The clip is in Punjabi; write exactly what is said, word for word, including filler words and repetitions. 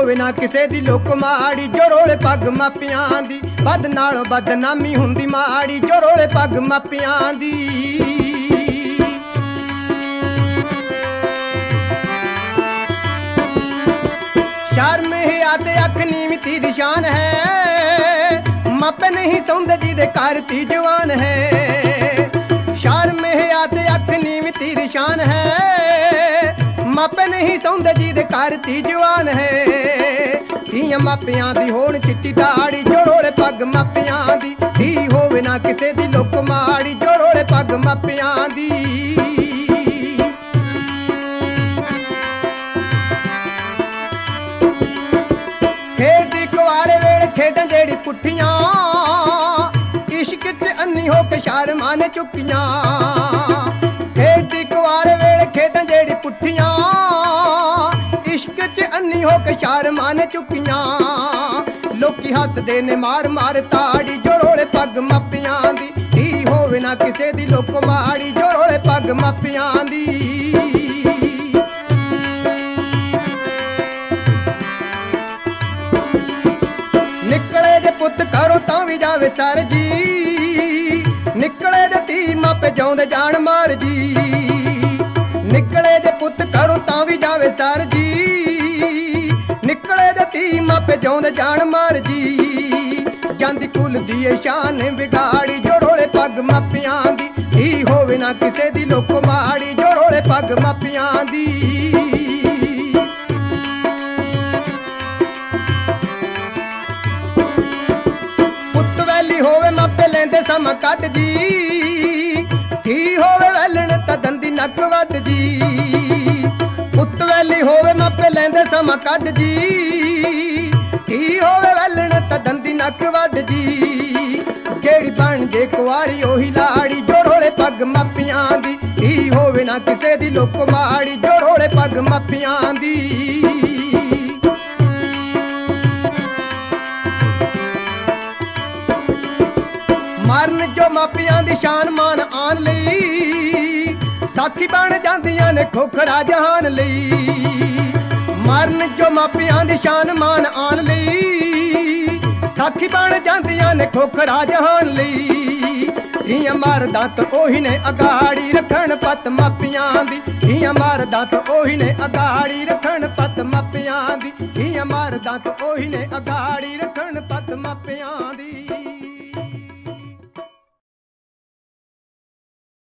ਹੋਵੇ ਨਾ ਕਿਸੇ ਦੀ ਲੁੱਕ ਮਾੜੀ, ਜੋ ਰੋਲੇ ਪੱਗ ਮਾਪਿਆਂ ਦੀ। ਵੱਧ ਨਾਲੋਂ ਬਦਨਾਮੀ ਹੁੰਦੀ ਮਾੜੀ, ਜੋ ਰੋਲੇ ਪੱਗ ਮਾਪਿਆਂ ਦੀ। ਸ਼ਰਮ ਹਿਆ ਤੇ ਅੱਖ ਨੀਵੀਂ ਦੀ ਸ਼ਾਨ ਹੈ, ਮਾਪੇ ਨਹੀਂ ਸੌਂਦੇ ਜਿਹਦੇ ਘਰ ਤੀ ਜਵਾਨ ਹੈ। ਸ਼ਰਮ ਹਿਆ ਤੇ ਅੱਖ ਨੀਵੀਂ ਦੀ ਸ਼ਾਨ ਹੈ, ਮਾਪੇ ਨਹੀਂ ਸੌਂਦੇ ਜਿਹਦੇ ਘਰ ਤੀ ਜਵਾਨ ਹੈ। ਧੀਆਂ ਮਾਪਿਆਂ ਦੀ ਹੋਣ ਚਿੱਟੀ ਦਾੜੀ, ਜੋ ਰੋਲੇ ਪੱਗ ਮਾਪਿਆਂ ਦੀ। ਧੀ ਹੋਵੇ ਨਾ ਕਿਸੇ ਦੀ ਲੁੱਕ ਮਾੜੀ, ਜੋ ਰੋਲੇ ਪੱਗ ਮਾਪਿਆਂ ਦੀ। ਖੇਡਦੀ ਕੁਆਰੇ ਵੇਲੇ ਖੇਡਾਂ ਜਿਹੜੀ ਪੁੱਠੀਆਂ, ਇਸ਼ਕ ਤੇ ਅੰਨੀ ਹੋ ਕੇ ਸ਼ਰਮਾਂ ਨੇ ਚੁੱਕੀਆਂ। ਖੇਡਦੀ ਕੁਆਰੇ ਵੇਲੇ ਖੇਡਾਂ ਜਿਹੜੀ ਪੁੱਠੀਆਂ, ਇਸ਼ਕ ਚ ਅੰਨੀ ਹੋ ਕੇ ਸ਼ਰਮਾਂ ਨੇ ਚੁੱਕੀਆਂ। ਲੋਕੀ ਹੱਸਦੇ ਨੇ ਮਾਰ ਮਾਰ ਤਾੜੀ, ਜੋ ਰੋਲੇ ਪੱਗ ਮਾਪਿਆਂ ਦੀ। ਧੀ ਹੋਵੇ ਨਾ ਕਿਸੇ ਦੀ ਲੁੱਕ ਮਾੜੀ, ਜੋ ਰੋਲੇ ਪੱਗ ਮਾਪਿਆਂ ਦੀ। ਨਿਕਲੇ ਜੇ ਪੁੱਤ ਘਰੋਂ ਤਾਂ ਵੀ ਜਾਵੇ ਸਰ ਜੀ, ਨਿਕਲੇ ਜੇ ਧੀ ਮਾਪੇ ਜਾਉਂਦੇ ਜਾਣ ਮਾਰ ਜੀ। ਨਿਕਲੇ ਜੇ ਪੁੱਤ ਘਰੋਂ ਤਾਂ ਵੀ ਜਾਵੇ ਸਰ ਜੀ, ਨਿਕਲੇ ਜੇ ਧੀ ਮਾਪੇ ਜਾਉਂਦੇ ਜਾਣ ਮਾਰ ਜੀ। ਜਾਂਦੀ ਕੁਲ ਦੀ ਏ ਸ਼ਾਨ ਵਿਗਾੜੀ, ਜੋ ਰੋਲੇ ਪੱਗ ਮਾਪਿਆਂ ਦੀ। ਧੀ ਹੋਵੇ ਨਾ ਕਿਸੇ ਦੀ ਲੁੱਕ ਮਾੜੀ, ਜੋ ਰੋਲੇ ਪੱਗ ਮਾਪਿਆਂ ਦੀ। ਹੋਵੇ ਮਾਪੇ ਲੈਂਦੇ ਸਮਾਂ ਕੱਢ ਜੀ, ਧੀ ਹੋਵੇ ਵੈਲਣ ਤਾਂ ਦੰਦੀ ਨੱਕ ਵੱਢ ਜੀ। ਪੁੱਤ ਵੈਲੀ ਹੋਵੇ ਮਾਪੇ ਲੈਂਦੇ ਸਮਾਂ ਕੱਢ ਜੀ, ਧੀ ਹੋਵੇ ਵੈਲਣ ਤਾਂ ਦੰਦੀ ਨੱਕ ਵੱਢ ਜੀ। ਜਿਹੜੀ ਬਣ ਜੇ ਕੁਆਰੀ ਉਹੀ ਲਾੜੀ, ਜੋ ਰੋਲੇ ਪੱਗ ਮਾਪਿਆਂ ਦੀ। ਧੀ ਹੋਵੇ ਨਾ ਕਿਸੇ ਦੀ ਲੁੱਕ ਮਾੜੀ, ਜੋ ਰੋਲੇ ਪੱਗ ਮਾਪਿਆਂ ਦੀ। ਮਰਨ ਜੋ ਮਾਪਿਆਂ ਦੀ ਸ਼ਾਨ ਮਾਨ ਆਣ ਲਈ, ਸਾਥੀ ਬਣ ਜਾਂਦੀਆਂ ਨੇ ਖੋਖਰਾ ਜਹਾਨ ਲਈ। ਮਰਨ ਜੋ ਮਾਪਿਆਂ ਦੀ ਸ਼ਾਨ ਮਾਨ ਆਣ ਲਈ, ਸਾਥੀ ਬਣ ਜਾਂਦੀਆਂ ਨੇ ਖੋਖਰਾ ਜਹਾਨ ਲਈ। ਧੀਆਂ ਮਰਦਾਂ ਤੋਂ ਉਹੀ ਨੇ ਅਗਾੜੀ, ਰੱਖਣ ਪੱਤ ਮਾਪਿਆਂ ਦੀ। ਧੀਆਂ ਮਰਦਾਂ ਤੋਂ ਉਹੀ ਨੇ ਅਗਾੜੀ, ਰੱਖਣ ਪੱਤ ਮਾਪਿਆਂ ਦੀ। ਧੀਆਂ ਮਰਦਾਂ ਤੋਂ ਉਹੀ ਨੇ ਅਗਾੜੀ, ਰੱਖਣ ਪੱਤ ਮਾਪਿਆਂ ਦੀ।